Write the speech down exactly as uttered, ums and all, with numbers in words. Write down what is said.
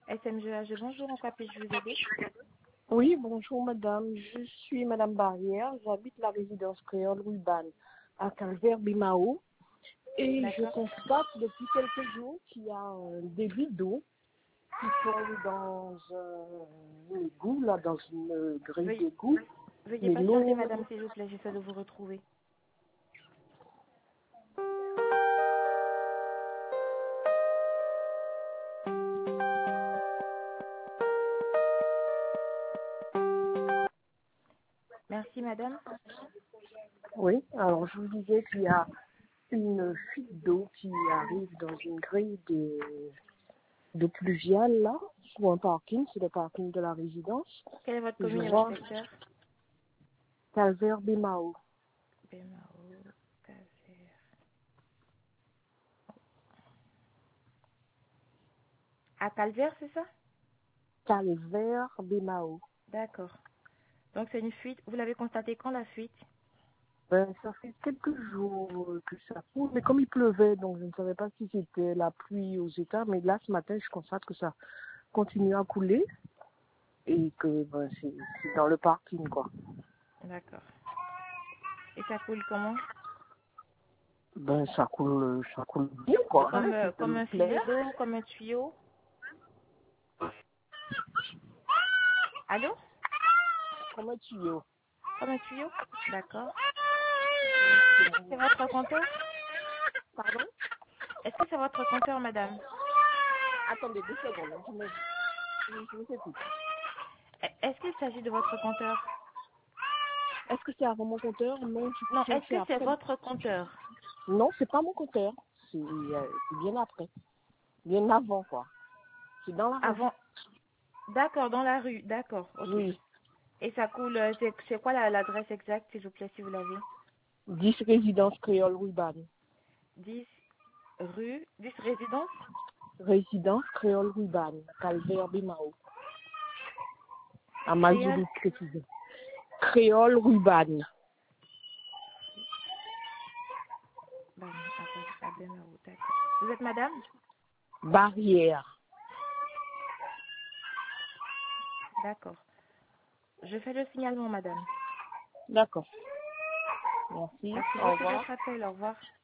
S M G H, bonjour, en quoi puis-je vous aider? Oui, bonjour madame. Je suis madame Barrière. J'habite la résidence créole Ruban à Calvaire-Bimao. Et je D'accord. constate depuis quelques jours qu'il y a un débit d'eau qui tombe dans un égout, là, dans une grille Veuillez, d'égout. veuillez Mais patienter, l'eau, madame, s'il vous plaît, j'essaie de vous retrouver. Merci, madame. oui, alors je vous disais qu'il y a une fuite d'eau qui arrive dans une grille de, de pluviale, là, sur un parking, c'est le parking de la résidence. Quelle est votre Et je commune et votre vois secteur? Calvaire-Bimao. Bémao, Caser. À Calvaire, c'est ça? Calvaire-Bimao. D'accord. Donc, c'est une fuite. Vous l'avez constaté quand, la fuite? Ben, ça fait quelques jours que ça coule, mais comme il pleuvait, donc je ne savais pas si c'était la pluie aux États, mais là, ce matin, je constate que ça continue à couler et que ben, c'est c'est dans le parking, quoi. D'accord. Et ça coule comment? Ben, ça coule, ça coule bien, quoi. Hein, Comme, euh, c'est de comme l'eau un filet claire. d'eau, comme un tuyau? Allô? Comme un tuyau. Comme un tuyau? D'accord. C'est votre compteur? Pardon? Est-ce que c'est votre compteur, madame? Attendez deux secondes, hein, je, me... je, je vous écoute. Est-ce qu'il s'agit de votre compteur? Est-ce que c'est avant mon compteur? Non, Non, c'est est-ce c'est que c'est après. votre compteur? Non, c'est pas mon compteur. C'est euh, c'est bien après. Bien avant, quoi. C'est dans la rue. Avant. D'accord, dans la rue. D'accord, ok. Oui. Et ça coule, euh, c'est c'est quoi la- l'adresse exacte, s'il vous plaît, si vous l'avez? dix résidence créole Ruban. dix rue, dix résidence? Résidence créole Ruban, Calvaire Bimao. À Créole. Mazuru précisé. Créole Ruban. Bah, à à Bémaro, d'accord. Vous êtes madame? Barrière. D'accord. Je fais le signalement, madame. D'accord. Merci. Merci Au beaucoup de revoir. votre appel. Au revoir.